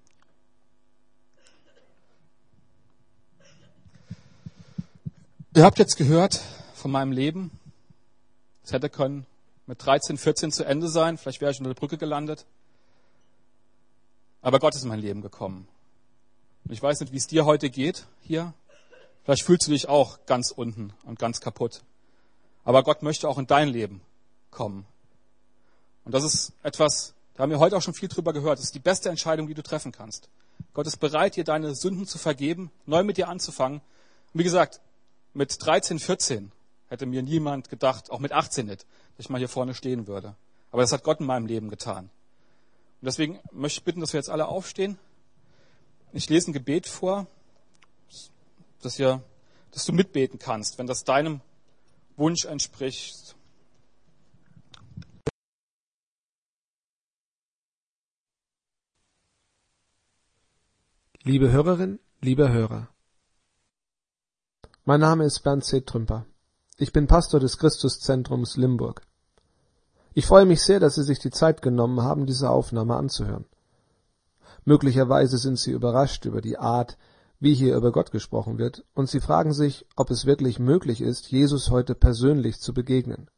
Ihr habt jetzt gehört von meinem Leben. Es hätte können mit 13, 14 zu Ende sein. Vielleicht wäre ich unter der Brücke gelandet. Aber Gott ist in mein Leben gekommen. Und ich weiß nicht, wie es dir heute geht hier. Vielleicht fühlst du dich auch ganz unten und ganz kaputt. Aber Gott möchte auch in dein Leben kommen. Und das ist etwas, da haben wir heute auch schon viel drüber gehört. Das ist die beste Entscheidung, die du treffen kannst. Gott ist bereit, dir deine Sünden zu vergeben, neu mit dir anzufangen. Und wie gesagt, mit 13, 14 hätte mir niemand gedacht, auch mit 18 nicht, dass ich mal hier vorne stehen würde. Aber das hat Gott in meinem Leben getan. Und deswegen möchte ich bitten, dass wir jetzt alle aufstehen. Ich lese ein Gebet vor, dass du mitbeten kannst, wenn das deinem Wunsch entspricht. Liebe Hörerin, lieber Hörer, mein Name ist Bernd C. Trümper. Ich bin Pastor des Christuszentrums Limburg. Ich freue mich sehr, dass Sie sich die Zeit genommen haben, diese Aufnahme anzuhören. Möglicherweise sind Sie überrascht über die Art, wie hier über Gott gesprochen wird, und Sie fragen sich, ob es wirklich möglich ist, Jesus heute persönlich zu begegnen.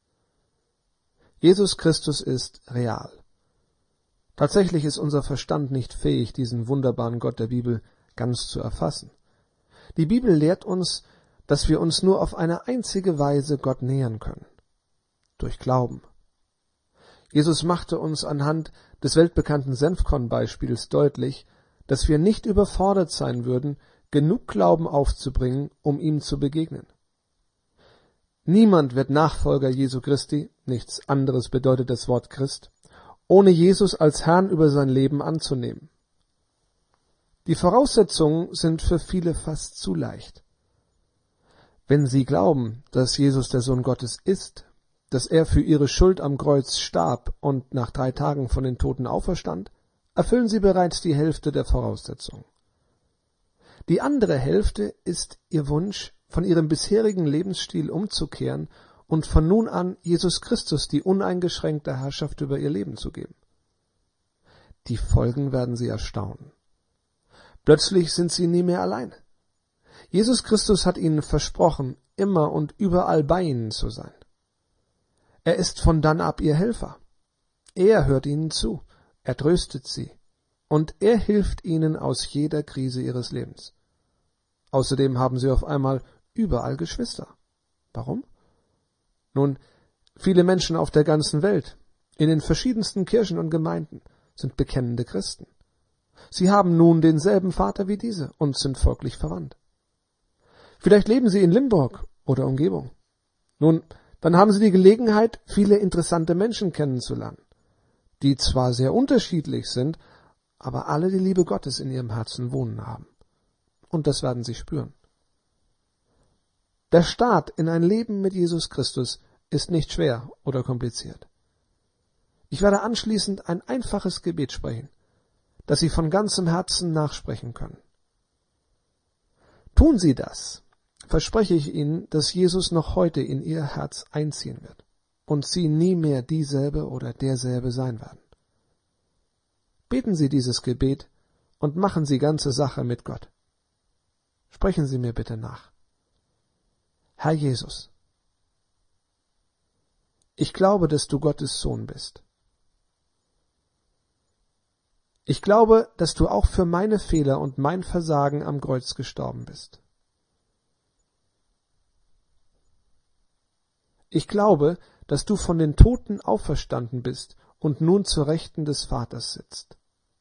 Jesus Christus ist real. Tatsächlich ist unser Verstand nicht fähig, diesen wunderbaren Gott der Bibel ganz zu erfassen. Die Bibel lehrt uns, dass wir uns nur auf eine einzige Weise Gott nähern können: durch Glauben. Jesus machte uns anhand des weltbekannten Senfkorn-Beispiels deutlich, dass wir nicht überfordert sein würden, genug Glauben aufzubringen, um ihm zu begegnen. Niemand wird Nachfolger Jesu Christi, nichts anderes bedeutet das Wort Christ, ohne Jesus als Herrn über sein Leben anzunehmen. Die Voraussetzungen sind für viele fast zu leicht. Wenn sie glauben, dass Jesus der Sohn Gottes ist, dass er für ihre Schuld am Kreuz starb und nach 3 Tagen von den Toten auferstand, erfüllen sie bereits die Hälfte der Voraussetzungen. Die andere Hälfte ist ihr Wunsch, von ihrem bisherigen Lebensstil umzukehren und von nun an Jesus Christus die uneingeschränkte Herrschaft über ihr Leben zu geben. Die Folgen werden sie erstaunen. Plötzlich sind sie nie mehr allein. Jesus Christus hat ihnen versprochen, immer und überall bei ihnen zu sein. Er ist von dann ab ihr Helfer. Er hört ihnen zu, er tröstet sie und er hilft ihnen aus jeder Krise ihres Lebens. Außerdem haben sie auf einmal überall Geschwister. Warum? Nun, viele Menschen auf der ganzen Welt, in den verschiedensten Kirchen und Gemeinden, sind bekennende Christen. Sie haben nun denselben Vater wie diese und sind folglich verwandt. Vielleicht leben sie in Limburg oder Umgebung. Nun, dann haben sie die Gelegenheit, viele interessante Menschen kennenzulernen, die zwar sehr unterschiedlich sind, aber alle die Liebe Gottes in ihrem Herzen wohnen haben. Und das werden sie spüren. Der Start in ein Leben mit Jesus Christus ist nicht schwer oder kompliziert. Ich werde anschließend ein einfaches Gebet sprechen, das Sie von ganzem Herzen nachsprechen können. Tun Sie das, verspreche ich Ihnen, dass Jesus noch heute in Ihr Herz einziehen wird und Sie nie mehr dieselbe oder derselbe sein werden. Beten Sie dieses Gebet und machen Sie ganze Sache mit Gott. Sprechen Sie mir bitte nach. Herr Jesus, ich glaube, dass du Gottes Sohn bist. Ich glaube, dass du auch für meine Fehler und mein Versagen am Kreuz gestorben bist. Ich glaube, dass du von den Toten auferstanden bist und nun zur Rechten des Vaters sitzt.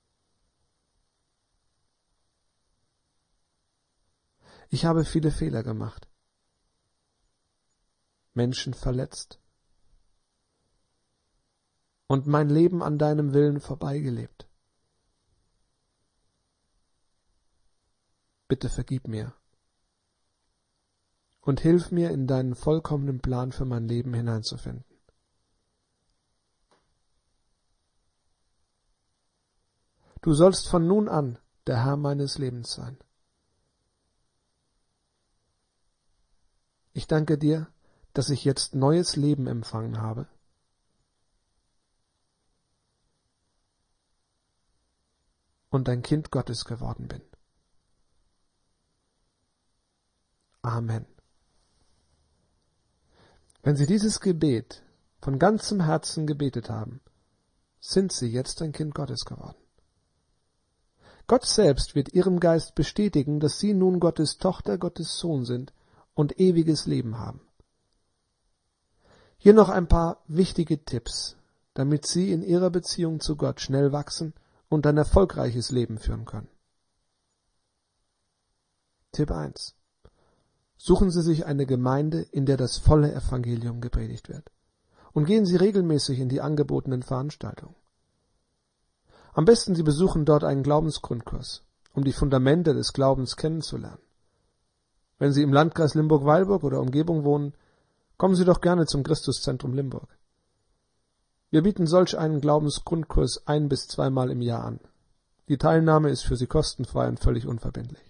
Ich habe viele Fehler gemacht, Menschen verletzt und mein Leben an deinem Willen vorbeigelebt. Bitte vergib mir und hilf mir, in deinen vollkommenen Plan für mein Leben hineinzufinden. Du sollst von nun an der Herr meines Lebens sein. Ich danke dir, dass ich jetzt neues Leben empfangen habe? Und ein Kind Gottes geworden bin. Amen. Wenn Sie dieses Gebet von ganzem Herzen gebetet haben, sind Sie jetzt ein Kind Gottes geworden. Gott selbst wird Ihrem Geist bestätigen, dass Sie nun Gottes Tochter, Gottes Sohn sind und ewiges Leben haben. Hier noch ein paar wichtige Tipps, damit Sie in Ihrer Beziehung zu Gott schnell wachsen und ein erfolgreiches Leben führen können. Tipp 1. Suchen Sie sich eine Gemeinde, in der das volle Evangelium gepredigt wird. Und gehen Sie regelmäßig in die angebotenen Veranstaltungen. Am besten Sie besuchen dort einen Glaubensgrundkurs, um die Fundamente des Glaubens kennenzulernen. Wenn Sie im Landkreis Limburg-Weilburg oder Umgebung wohnen, kommen Sie doch gerne zum Christuszentrum Limburg. Wir bieten solch einen Glaubensgrundkurs 1- bis 2-mal im Jahr an. Die Teilnahme ist für Sie kostenfrei und völlig unverbindlich.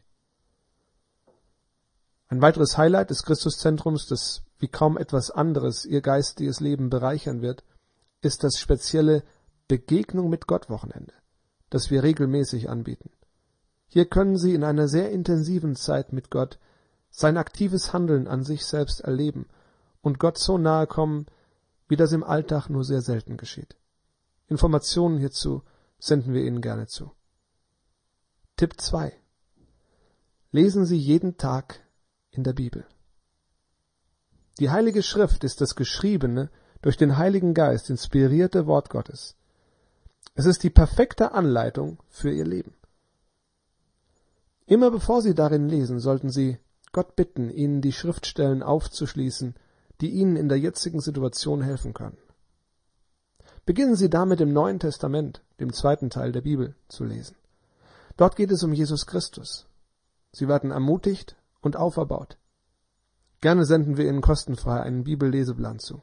Ein weiteres Highlight des Christuszentrums, das wie kaum etwas anderes Ihr geistiges Leben bereichern wird, ist das spezielle Begegnung mit Gott Wochenende, das wir regelmäßig anbieten. Hier können Sie in einer sehr intensiven Zeit mit Gott sein aktives Handeln an sich selbst erleben und Gott so nahe kommen, wie das im Alltag nur sehr selten geschieht. Informationen hierzu senden wir Ihnen gerne zu. Tipp 2. Lesen Sie jeden Tag in der Bibel. Die Heilige Schrift ist das geschriebene, durch den Heiligen Geist inspirierte Wort Gottes. Es ist die perfekte Anleitung für Ihr Leben. Immer bevor Sie darin lesen, sollten Sie Gott bitten, Ihnen die Schriftstellen aufzuschließen, die Ihnen in der jetzigen Situation helfen können. Beginnen Sie damit im Neuen Testament, dem 2. Teil der Bibel, zu lesen. Dort geht es um Jesus Christus. Sie werden ermutigt und auferbaut. Gerne senden wir Ihnen kostenfrei einen Bibelleseplan zu.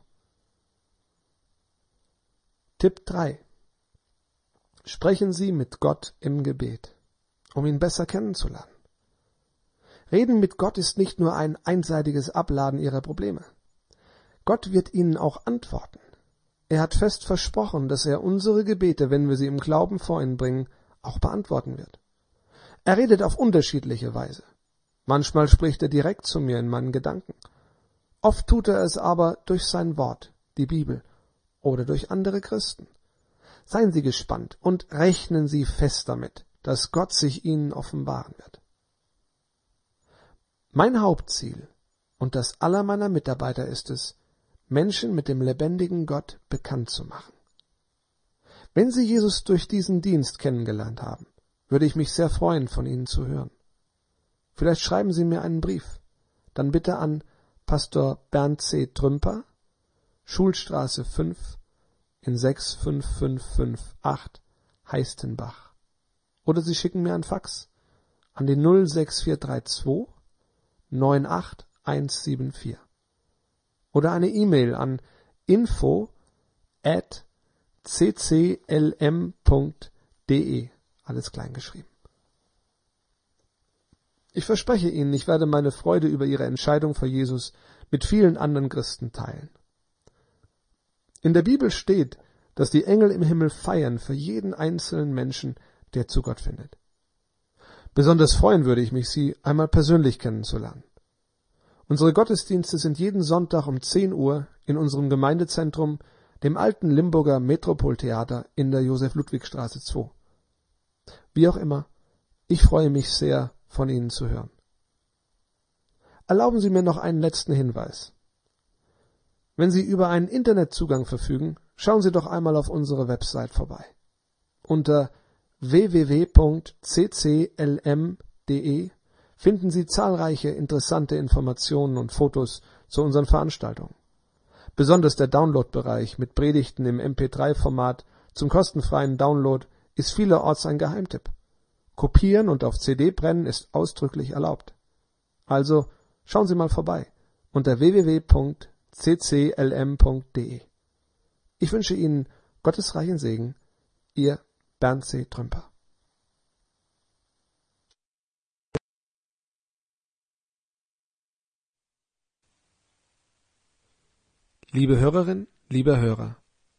Tipp 3. Sprechen Sie mit Gott im Gebet, um ihn besser kennenzulernen. Reden mit Gott ist nicht nur ein einseitiges Abladen Ihrer Probleme. Gott wird Ihnen auch antworten. Er hat fest versprochen, dass er unsere Gebete, wenn wir sie im Glauben vor ihn bringen, auch beantworten wird. Er redet auf unterschiedliche Weise. Manchmal spricht er direkt zu mir in meinen Gedanken. Oft tut er es aber durch sein Wort, die Bibel, oder durch andere Christen. Seien Sie gespannt und rechnen Sie fest damit, dass Gott sich Ihnen offenbaren wird. Mein Hauptziel und das aller meiner Mitarbeiter ist es, Menschen mit dem lebendigen Gott bekannt zu machen. Wenn Sie Jesus durch diesen Dienst kennengelernt haben, würde ich mich sehr freuen, von Ihnen zu hören. Vielleicht schreiben Sie mir einen Brief, dann bitte an Pastor Bernd C. Trümper, Schulstraße 5 in 65558 Heistenbach. Oder Sie schicken mir ein Fax an die 06432 98174. Oder eine E-Mail an info@cclm.de, alles klein geschrieben. Ich verspreche Ihnen, ich werde meine Freude über Ihre Entscheidung für Jesus mit vielen anderen Christen teilen. In der Bibel steht, dass die Engel im Himmel feiern für jeden einzelnen Menschen, der zu Gott findet. Besonders freuen würde ich mich, Sie einmal persönlich kennenzulernen. Unsere Gottesdienste sind jeden Sonntag um 10 Uhr in unserem Gemeindezentrum, dem alten Limburger Metropoltheater in der Josef-Ludwig-Straße 2. Wie auch immer, ich freue mich sehr, von Ihnen zu hören. Erlauben Sie mir noch einen letzten Hinweis. Wenn Sie über einen Internetzugang verfügen, schauen Sie doch einmal auf unsere Website vorbei. Unter www.cclm.de finden Sie zahlreiche interessante Informationen und Fotos zu unseren Veranstaltungen. Besonders der Download-Bereich mit Predigten im MP3-Format zum kostenfreien Download ist vielerorts ein Geheimtipp. Kopieren und auf CD brennen ist ausdrücklich erlaubt. Also schauen Sie mal vorbei unter www.cclm.de. Ich wünsche Ihnen Gottes reichen Segen, Ihr Bernd C. Trümper. Liebe Hörerin, lieber Hörer,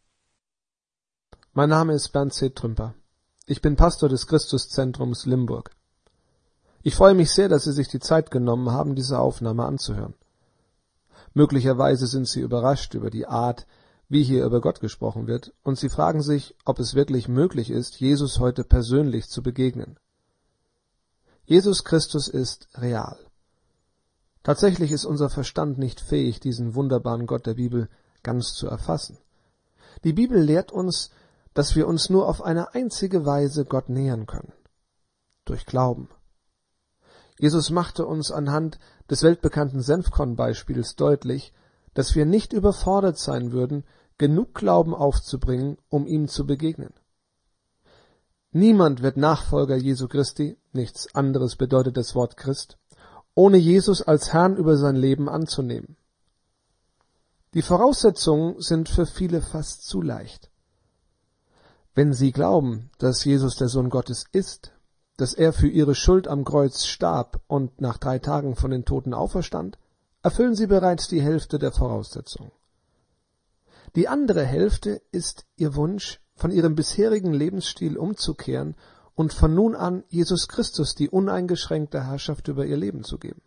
mein Name ist Bernd C. Trümper. Ich bin Pastor des Christuszentrums Limburg. Ich freue mich sehr, dass Sie sich die Zeit genommen haben, diese Aufnahme anzuhören. Möglicherweise sind Sie überrascht über die Art, wie hier über Gott gesprochen wird, und Sie fragen sich, ob es wirklich möglich ist, Jesus heute persönlich zu begegnen. Jesus Christus ist real. Tatsächlich ist unser Verstand nicht fähig, diesen wunderbaren Gott der Bibel ganz zu erfassen. Die Bibel lehrt uns, dass wir uns nur auf eine einzige Weise Gott nähern können: durch Glauben. Jesus machte uns anhand des weltbekannten Senfkorn-Beispiels deutlich, dass wir nicht überfordert sein würden, genug Glauben aufzubringen, um ihm zu begegnen. Niemand wird Nachfolger Jesu Christi, nichts anderes bedeutet das Wort Christ, ohne Jesus als Herrn über sein Leben anzunehmen. Die Voraussetzungen sind für viele fast zu leicht. Wenn sie glauben, dass Jesus der Sohn Gottes ist, dass er für ihre Schuld am Kreuz starb und nach 3 Tagen von den Toten auferstand, erfüllen sie bereits die Hälfte der Voraussetzungen. Die andere Hälfte ist ihr Wunsch, von ihrem bisherigen Lebensstil umzukehren und von nun an Jesus Christus die uneingeschränkte Herrschaft über ihr Leben zu geben.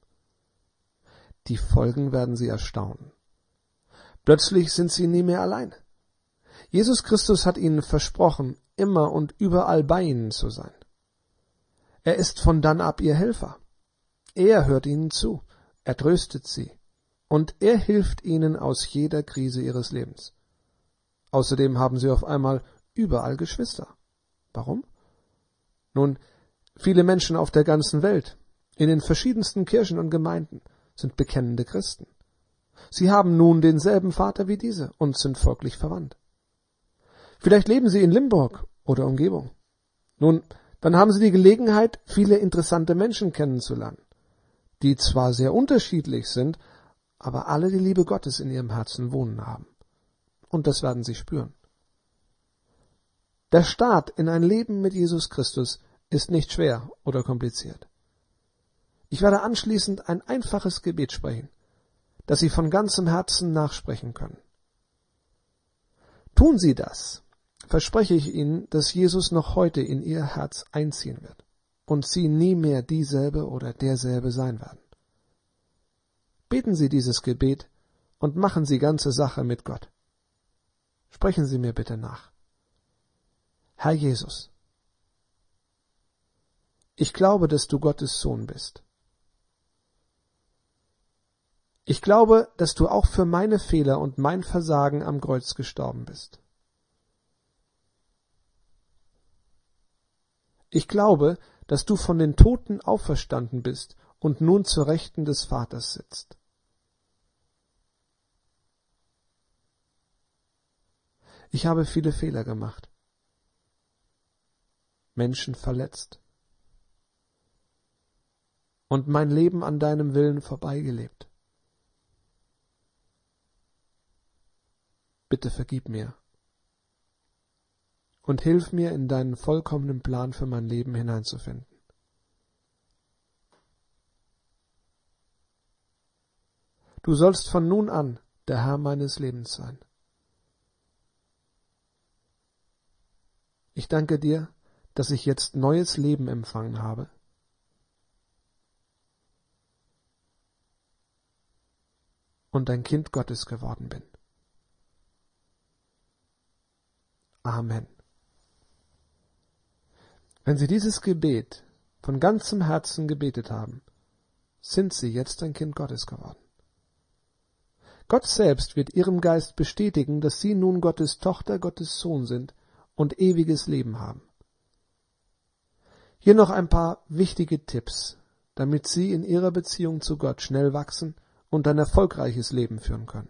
Die Folgen werden sie erstaunen. Plötzlich sind sie nie mehr allein. Jesus Christus hat ihnen versprochen, immer und überall bei ihnen zu sein. Er ist von dann ab ihr Helfer. Er hört ihnen zu, er tröstet sie und er hilft ihnen aus jeder Krise ihres Lebens. Außerdem haben sie auf einmal überall Geschwister. Warum? Nun, viele Menschen auf der ganzen Welt, in den verschiedensten Kirchen und Gemeinden, sind bekennende Christen. Sie haben nun denselben Vater wie diese und sind folglich verwandt. Vielleicht leben Sie in Limburg oder Umgebung. Nun, dann haben Sie die Gelegenheit, viele interessante Menschen kennenzulernen, die zwar sehr unterschiedlich sind, aber alle die Liebe Gottes in ihrem Herzen wohnen haben. Und das werden Sie spüren. Der Start in ein Leben mit Jesus Christus ist nicht schwer oder kompliziert. Ich werde anschließend ein einfaches Gebet sprechen, das Sie von ganzem Herzen nachsprechen können. Tun Sie das, verspreche ich Ihnen, dass Jesus noch heute in Ihr Herz einziehen wird und Sie nie mehr dieselbe oder derselbe sein werden. Beten Sie dieses Gebet und machen Sie ganze Sache mit Gott. Sprechen Sie mir bitte nach. Herr Jesus, ich glaube, dass du Gottes Sohn bist. Ich glaube, dass du auch für meine Fehler und mein Versagen am Kreuz gestorben bist. Ich glaube, dass du von den Toten auferstanden bist und nun zur Rechten des Vaters sitzt. Ich habe viele Fehler gemacht, Menschen verletzt und mein Leben an deinem Willen vorbeigelebt. Bitte vergib mir und hilf mir, in deinen vollkommenen Plan für mein Leben hineinzufinden. Du sollst von nun an der Herr meines Lebens sein. Ich danke dir, dass ich jetzt neues Leben empfangen habe. Und ein Kind Gottes geworden bin. Amen. Wenn Sie dieses Gebet von ganzem Herzen gebetet haben, sind Sie jetzt ein Kind Gottes geworden. Gott selbst wird Ihrem Geist bestätigen, dass Sie nun Gottes Tochter, Gottes Sohn sind und ewiges Leben haben. Hier noch ein paar wichtige Tipps, damit Sie in Ihrer Beziehung zu Gott schnell wachsen und ein erfolgreiches Leben führen können.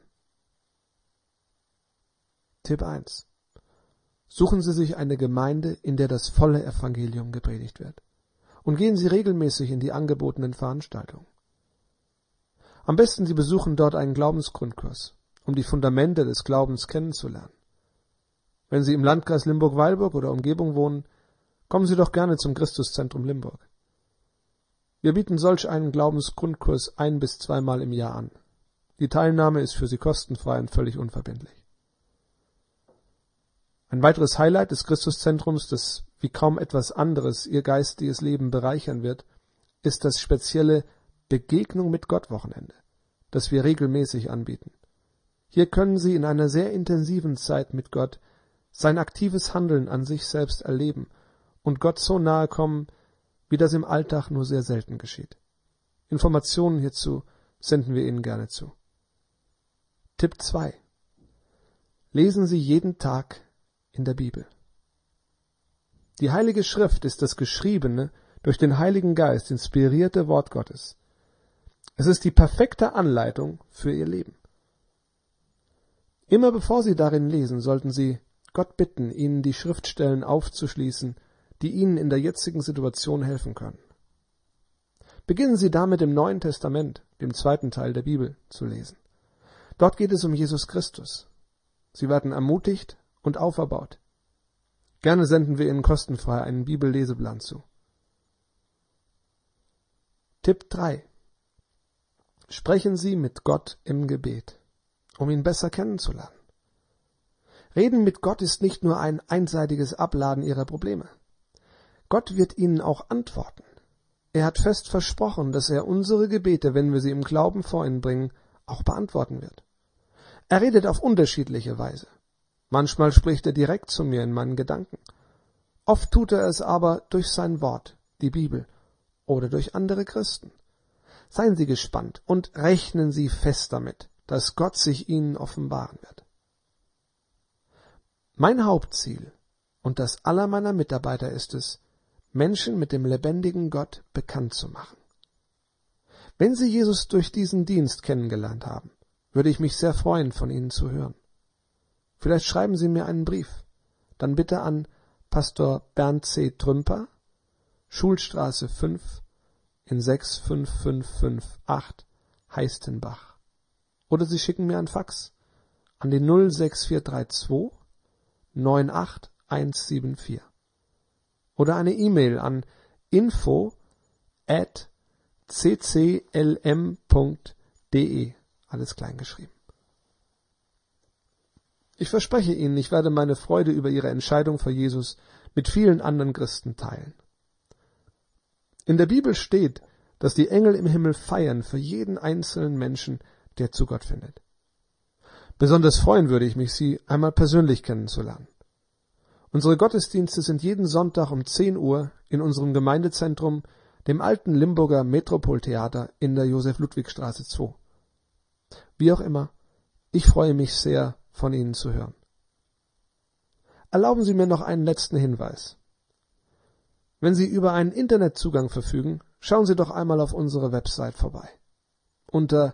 Tipp 1. Suchen Sie sich eine Gemeinde, in der das volle Evangelium gepredigt wird. Und gehen Sie regelmäßig in die angebotenen Veranstaltungen. Am besten Sie besuchen dort einen Glaubensgrundkurs, um die Fundamente des Glaubens kennenzulernen. Wenn Sie im Landkreis Limburg-Weilburg oder Umgebung wohnen, kommen Sie doch gerne zum Christuszentrum Limburg. Wir bieten solch einen Glaubensgrundkurs 1- bis 2-mal im Jahr an. Die Teilnahme ist für Sie kostenfrei und völlig unverbindlich. Ein weiteres Highlight des Christuszentrums, das wie kaum etwas anderes Ihr geistiges Leben bereichern wird, ist das spezielle Begegnung mit Gott Wochenende, das wir regelmäßig anbieten. Hier können Sie in einer sehr intensiven Zeit mit Gott sein aktives Handeln an sich selbst erleben und Gott so nahe kommen, wie das im Alltag nur sehr selten geschieht. Informationen hierzu senden wir Ihnen gerne zu. Tipp 2. Lesen Sie jeden Tag in der Bibel. Die Heilige Schrift ist das geschriebene, durch den Heiligen Geist inspirierte Wort Gottes. Es ist die perfekte Anleitung für Ihr Leben. Immer bevor Sie darin lesen, sollten Sie Gott bitten, Ihnen die Schriftstellen aufzuschließen, die Ihnen in der jetzigen Situation helfen können. Beginnen Sie damit im Neuen Testament, dem zweiten Teil der Bibel, zu lesen. Dort geht es um Jesus Christus. Sie werden ermutigt und auferbaut. Gerne senden wir Ihnen kostenfrei einen Bibelleseplan zu. Tipp 3. Sprechen Sie mit Gott im Gebet, um ihn besser kennenzulernen. Reden mit Gott ist nicht nur ein einseitiges Abladen Ihrer Probleme. Gott wird Ihnen auch antworten. Er hat fest versprochen, dass er unsere Gebete, wenn wir sie im Glauben vor ihn bringen, auch beantworten wird. Er redet auf unterschiedliche Weise. Manchmal spricht er direkt zu mir in meinen Gedanken. Oft tut er es aber durch sein Wort, die Bibel, oder durch andere Christen. Seien Sie gespannt und rechnen Sie fest damit, dass Gott sich Ihnen offenbaren wird. Mein Hauptziel und das aller meiner Mitarbeiter ist es, Menschen mit dem lebendigen Gott bekannt zu machen. Wenn Sie Jesus durch diesen Dienst kennengelernt haben, würde ich mich sehr freuen, von Ihnen zu hören. Vielleicht schreiben Sie mir einen Brief, dann bitte an Pastor Bernd C. Trümper, Schulstraße 5 in 65558 Heistenbach. Oder Sie schicken mir ein Fax an die 06432 98174. Oder eine E-Mail an info@cclm.de, alles klein geschrieben. Ich verspreche Ihnen, ich werde meine Freude über Ihre Entscheidung für Jesus mit vielen anderen Christen teilen. In der Bibel steht, dass die Engel im Himmel feiern für jeden einzelnen Menschen, der zu Gott findet. Besonders freuen würde ich mich, Sie einmal persönlich kennenzulernen. Unsere Gottesdienste sind jeden Sonntag um 10 Uhr in unserem Gemeindezentrum, dem alten Limburger Metropoltheater in der Josef-Ludwig-Straße 2. Wie auch immer, ich freue mich sehr, von Ihnen zu hören. Erlauben Sie mir noch einen letzten Hinweis. Wenn Sie über einen Internetzugang verfügen, schauen Sie doch einmal auf unsere Website vorbei. Unter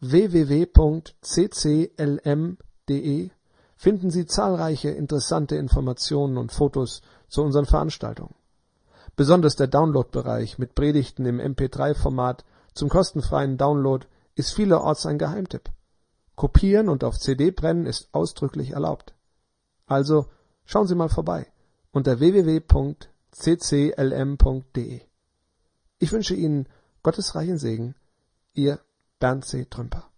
www.cclm.de finden Sie zahlreiche interessante Informationen und Fotos zu unseren Veranstaltungen. Besonders der Download-Bereich mit Predigten im MP3-Format zum kostenfreien Download ist vielerorts ein Geheimtipp. Kopieren und auf CD brennen ist ausdrücklich erlaubt. Also schauen Sie mal vorbei unter www.cclm.de. Ich wünsche Ihnen Gottes reichen Segen, Ihr Bernd C. Trümper.